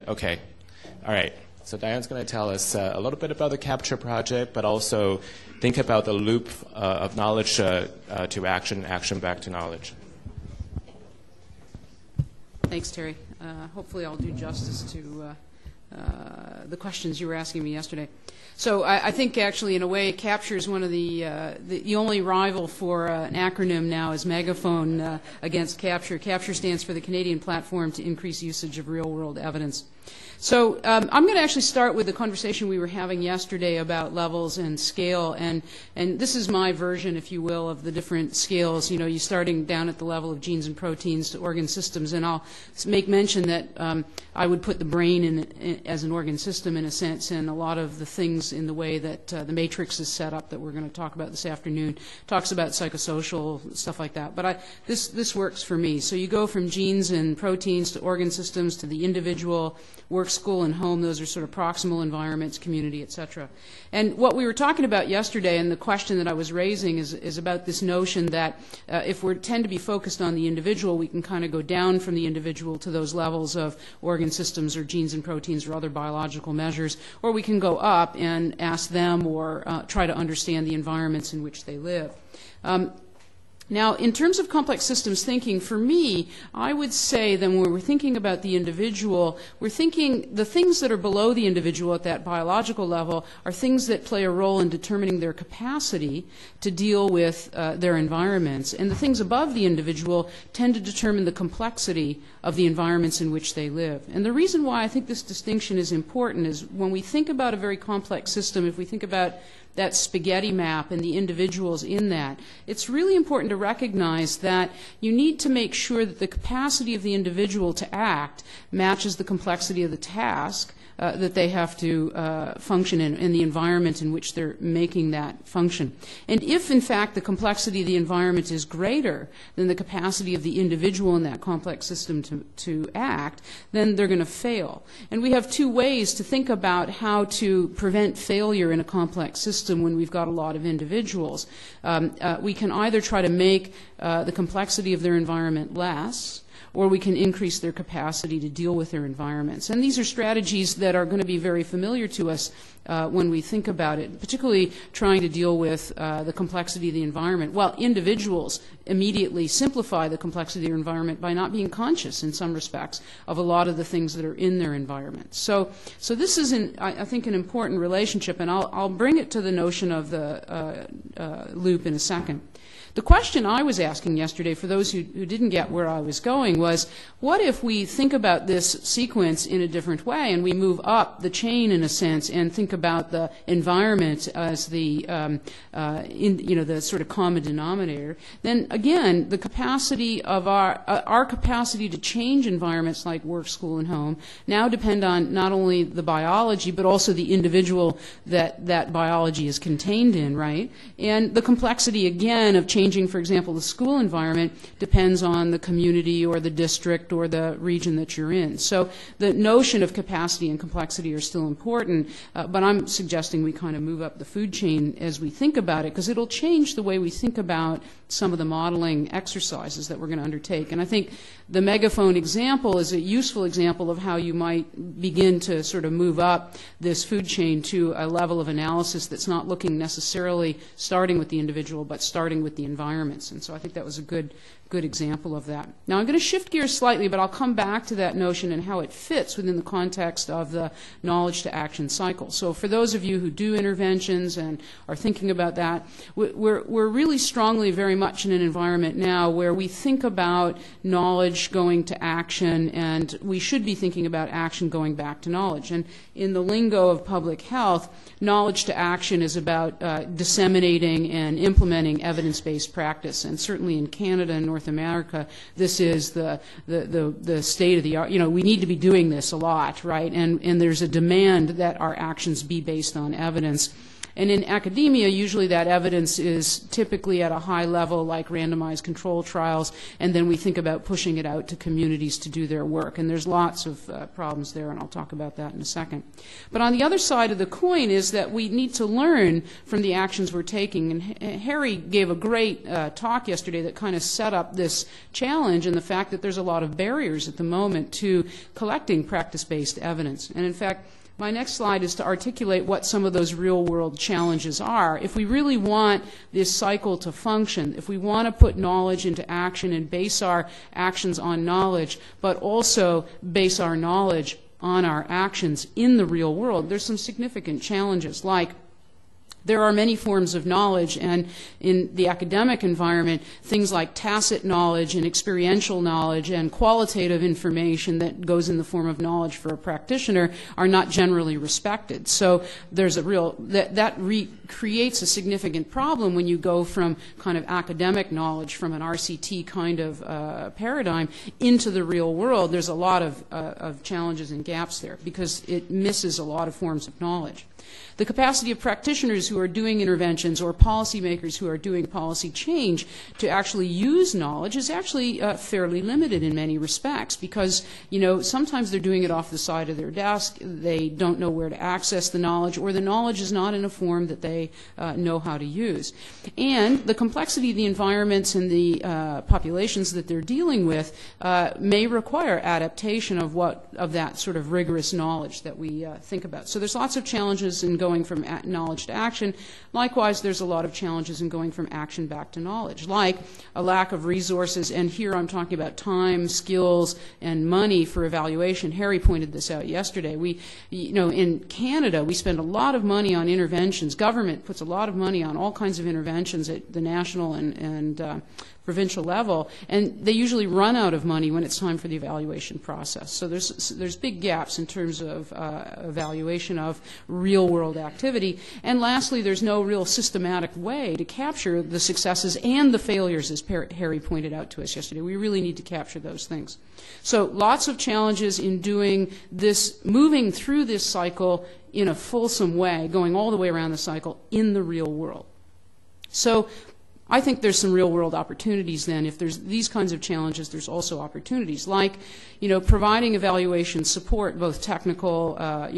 Okay. All right. So Diane's going to tell us a little bit about the CAPTURE project, but also think about the loop of knowledge to action, action back to knowledge. Thanks, Terry. Hopefully I'll do justice to the questions you were asking me yesterday. So I think actually in a way CAPTURE is one of the only rival for an acronym now is Megaphone against CAPTURE. CAPTURE stands for the Canadian Platform to Increase Usage of Real-World Evidence. So I'm going to actually start with the conversation we were having yesterday about levels and scale, and this is my version, if you will, of the different scales. You know, you're starting down at the level of genes and proteins to organ systems, and I'll make mention that I would put the brain in as an organ system in a sense, and a lot of the things in the way that the matrix is set up that we're going to talk about this afternoon talks about psychosocial stuff like that. But this works for me. So you go from genes and proteins to organ systems to the individual, work, school, and home. Those are sort of proximal environments, community, etc. And what we were talking about yesterday, and the question that I was raising, is about this notion that if we tend to be focused on the individual, we can kind of go down from the individual to those levels of organ systems or genes and proteins or other biological measures, or we can go up and ask them or try to understand the environments in which they live. Now, in terms of complex systems thinking, for me, I would say that when we're thinking about the individual, we're thinking the things that are below the individual at that biological level are things that play a role in determining their capacity to deal with their environments. And the things above the individual tend to determine the complexity of the environments in which they live. And the reason why I think this distinction is important is when we think about a very complex system, if we think about that spaghetti map and the individuals in that, it's really important to recognize that you need to make sure that the capacity of the individual to act matches the complexity of the task that they have to function in the environment in which they're making that function. And if, in fact, the complexity of the environment is greater than the capacity of the individual in that complex system to act, then they're going to fail. And we have two ways to think about how to prevent failure in a complex system when we've got a lot of individuals. We can either try to make the complexity of their environment less, or we can increase their capacity to deal with their environments. And these are strategies that are going to be very familiar to us when we think about it, particularly trying to deal with the complexity of the environment. Well, individuals immediately simplify the complexity of their environment by not being conscious in some respects of a lot of the things that are in their environment. So this is, I think, an important relationship, and I'll bring it to the notion of the loop in a second. The question I was asking yesterday, for those who didn't get where I was going, was what if we think about this sequence in a different way and we move up the chain in a sense and think about the environment as the the sort of common denominator? Then again, the capacity of our capacity to change environments like work, school, and home now depend on not only the biology but also the individual that biology is contained in, right? And the complexity again of changing, for example, the school environment depends on the community or the district or the region that you're in. So the notion of capacity and complexity are still important, but I'm suggesting we kind of move up the food chain as we think about it, because it'll change the way we think about some of the modeling exercises that we're going to undertake. And I think the megaphone example is a useful example of how you might begin to sort of move up this food chain to a level of analysis that's not looking necessarily starting with the individual, but starting with the environments. And so I think that was a good example of that. Now I'm going to shift gears slightly, but I'll come back to that notion and how it fits within the context of the knowledge to action cycle. So for those of you who do interventions and are thinking about that, we're really strongly very much in an environment now where we think about knowledge going to action, and we should be thinking about action going back to knowledge. And in the lingo of public health, knowledge to action is about disseminating and implementing evidence-based practice. And certainly in Canada and North America, this is the state of the art. You know, we need to be doing this a lot, right? And there's a demand that our actions be based on evidence. And in academia, usually that evidence is typically at a high level, like randomized control trials, and then we think about pushing it out to communities to do their work. And there's lots of problems there, and I'll talk about that in a second. But on the other side of the coin is that we need to learn from the actions we're taking. And Harry gave a great talk yesterday that kind of set up this challenge and the fact that there's a lot of barriers at the moment to collecting practice-based evidence. And in fact, my next slide is to articulate what some of those real-world challenges are. If we really want this cycle to function, if we want to put knowledge into action and base our actions on knowledge, but also base our knowledge on our actions in the real world, there's some significant challenges, like there are many forms of knowledge, and in the academic environment, things like tacit knowledge and experiential knowledge and qualitative information that goes in the form of knowledge for a practitioner are not generally respected. So there's a real, creates a significant problem when you go from kind of academic knowledge from an RCT kind of paradigm into the real world. There's a lot of challenges and gaps there because it misses a lot of forms of knowledge. The capacity of practitioners who are doing interventions or policymakers who are doing policy change to actually use knowledge is actually fairly limited in many respects because, you know, sometimes they're doing it off the side of their desk, they don't know where to access the knowledge, or the knowledge is not in a form that they know how to use. And the complexity of the environments and the populations that they're dealing with may require adaptation of that sort of rigorous knowledge that we think about. So there's lots of challenges in going from knowledge to action. Likewise, there's a lot of challenges in going from action back to knowledge, like a lack of resources, and here I'm talking about time, skills, and money for evaluation. Harry pointed this out yesterday. In Canada, we spend a lot of money on interventions. Government puts a lot of money on all kinds of interventions at the national and provincial level, and they usually run out of money when it's time for the evaluation process. So there's big gaps in terms of evaluation of real-world activity. And lastly, there's no real systematic way to capture the successes and the failures, as Harry pointed out to us yesterday. We really need to capture those things. So lots of challenges in doing this, moving through this cycle in a fulsome way, going all the way around the cycle in the real world. So I think there's some real-world opportunities then. If there's these kinds of challenges, there's also opportunities, like, providing evaluation support, both technical,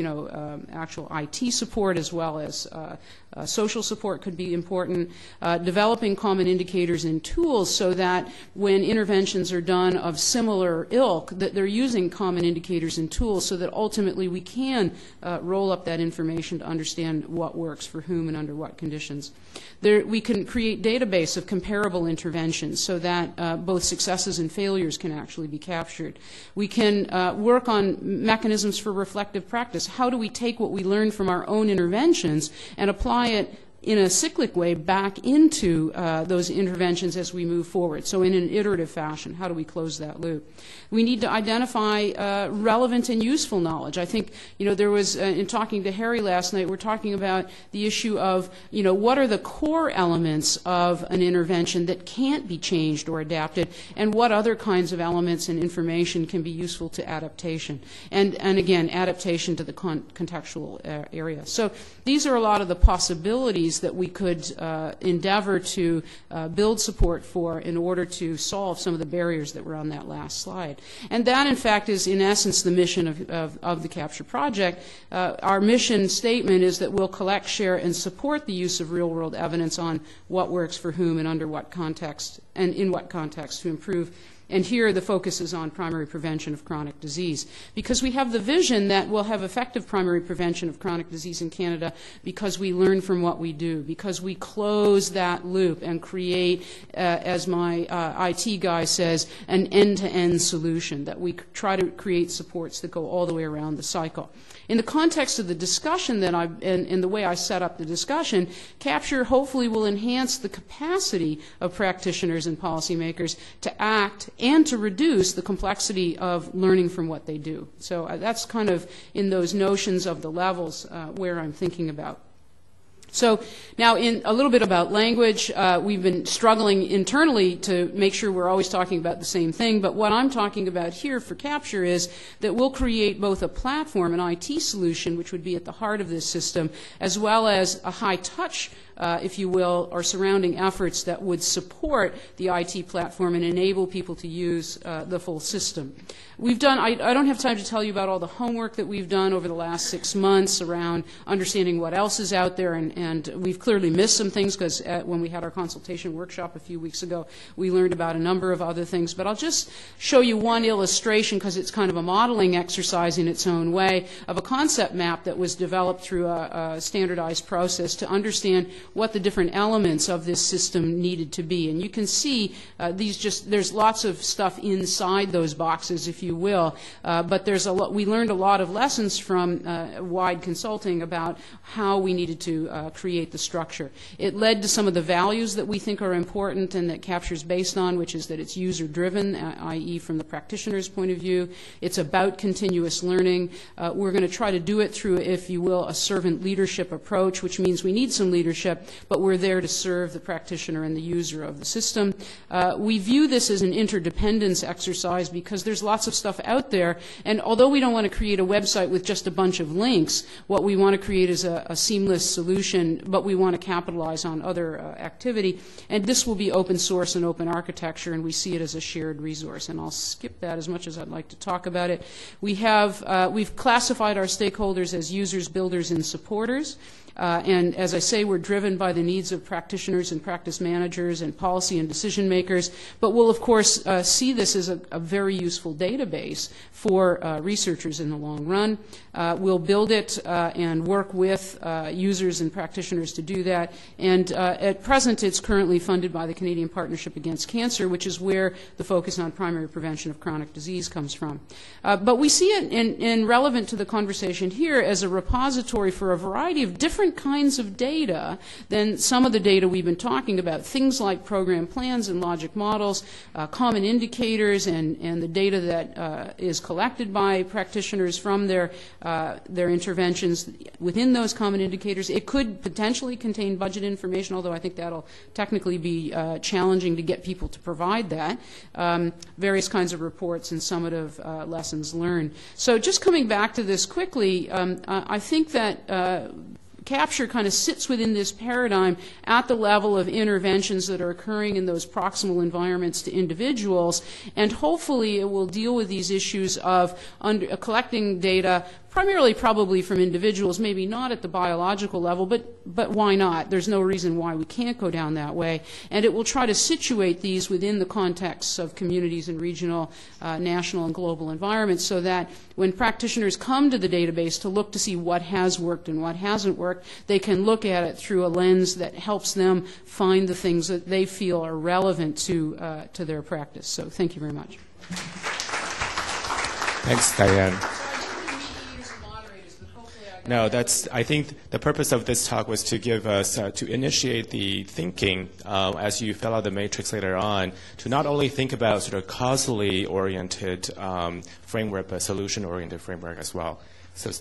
actual IT support as well as social support could be important. Developing common indicators and tools so that when interventions are done of similar ilk, that they're using common indicators and tools so that ultimately we can roll up that information to understand what works for whom and under what conditions. We can create database of comparable interventions so that both successes and failures can actually be captured. We can work on mechanisms for reflective practice. How do we take what we learn from our own interventions and apply it in a cyclic way back into those interventions as we move forward? So in an iterative fashion, how do we close that loop? We need to identify relevant and useful knowledge. I think, there was, in talking to Harry last night, we're talking about the issue of, what are the core elements of an intervention that can't be changed or adapted, and what other kinds of elements and information can be useful to adaptation. And again, adaptation to the contextual area. So these are a lot of the possibilities that we could endeavor to build support for in order to solve some of the barriers that were on that last slide. And that, in fact, is in essence the mission of the CAPTURE project. Our mission statement is that we'll collect, share, and support the use of real-world evidence on what works for whom and under what context and in what context to improve. And here the focus is on primary prevention of chronic disease, because we have the vision that we'll have effective primary prevention of chronic disease in Canada because we learn from what we do, because we close that loop and create, as my IT guy says, an end-to-end solution, that we try to create supports that go all the way around the cycle. In the context of the discussion and the way I set up the discussion, CAPTURE hopefully will enhance the capacity of practitioners and policymakers to act and to reduce the complexity of learning from what they do. So that's kind of in those notions of the levels where I'm thinking about. So now in a little bit about language, we've been struggling internally to make sure we're always talking about the same thing, but what I'm talking about here for Capture is that we'll create both a platform, an IT solution, which would be at the heart of this system, as well as a high-touch if you will, or surrounding efforts that would support the IT platform and enable people to use the full system. We've done, I don't have time to tell you about all the homework that we've done over the last 6 months around understanding what else is out there, and we've clearly missed some things because when we had our consultation workshop a few weeks ago, we learned about a number of other things. But I'll just show you one illustration because it's kind of a modeling exercise in its own way of a concept map that was developed through a standardized process to understand what the different elements of this system needed to be. And you can see there's lots of stuff inside those boxes, if you will, but we learned a lot of lessons from wide consulting about how we needed to create the structure. It led to some of the values that we think are important and that Capture's based on, which is that it's user-driven, i.e. from the practitioner's point of view. It's about continuous learning. We're going to try to do it through, if you will, a servant leadership approach, which means we need some leadership, but we're there to serve the practitioner and the user of the system. We view this as an interdependence exercise because there's lots of stuff out there, and although we don't want to create a website with just a bunch of links, what we want to create is a seamless solution, but we want to capitalize on other activity, and this will be open source and open architecture, and we see it as a shared resource. And I'll skip that as much as I'd like to talk about it. We've classified our stakeholders as users, builders, and supporters. And as I say, we're driven by the needs of practitioners and practice managers and policy and decision makers, but we'll of course see this as a very useful database for researchers in the long run. We'll build it and work with users and practitioners to do that, and at present it's currently funded by the Canadian Partnership Against Cancer, which is where the focus on primary prevention of chronic disease comes from. But we see it in relevant to the conversation here as a repository for a variety of different kinds of data than some of the data we've been talking about, things like program plans and logic models, common indicators, and the data that is collected by practitioners from their interventions within those common indicators. It could potentially contain budget information, although I think that'll technically be challenging to get people to provide that, various kinds of reports and summative lessons learned. So just coming back to this quickly, I think that Capture kind of sits within this paradigm at the level of interventions that are occurring in those proximal environments to individuals, and hopefully it will deal with these issues of collecting data primarily probably from individuals, maybe not at the biological level, but why not? There's no reason why we can't go down that way. And it will try to situate these within the contexts of communities and regional, national, and global environments so that when practitioners come to the database to look to see what has worked and what hasn't worked, they can look at it through a lens that helps them find the things that they feel are relevant to their practice. So thank you very much. Thanks, Diane. No, I think the purpose of this talk was to give us, to initiate the thinking as you fill out the matrix later on, to not only think about sort of causally oriented framework, but solution oriented framework as well. So